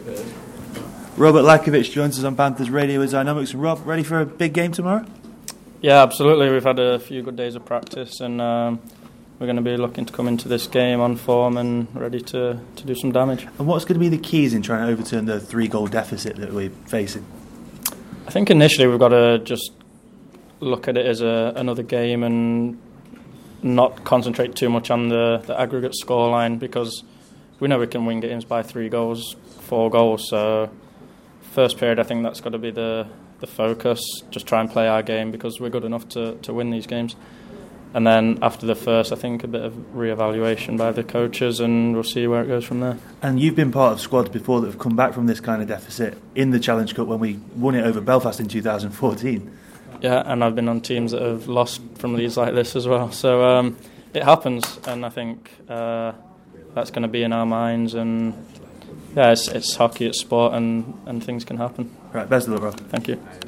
Robert Lakovic joins us on Panthers Radio with Dynamics. And Rob, ready for a big game tomorrow? Yeah, absolutely. We've had a few good days of practice, and we're going to be looking to come into this game on form and ready to do some damage. And what's going to be the keys in trying to overturn the 3-goal deficit that we're facing? I think initially we've got to just look at it as another game and not concentrate too much on the aggregate scoreline, because we know we can win games by 3 goals, 4 goals. So first period, I think that's got to be the focus, just try and play our game because we're good enough to win these games. And then after the first, I think a bit of re-evaluation by the coaches, and we'll see where it goes from there. And you've been part of squads before that have come back from this kind of deficit in the Challenge Cup when we won it over Belfast in 2014. Yeah, and I've been on teams that have lost from leads like this as well. So it happens, and I think that's going to be in our minds. And yeah, it's hockey, it's sport, and things can happen. Right, best of luck, Rob. Thank you.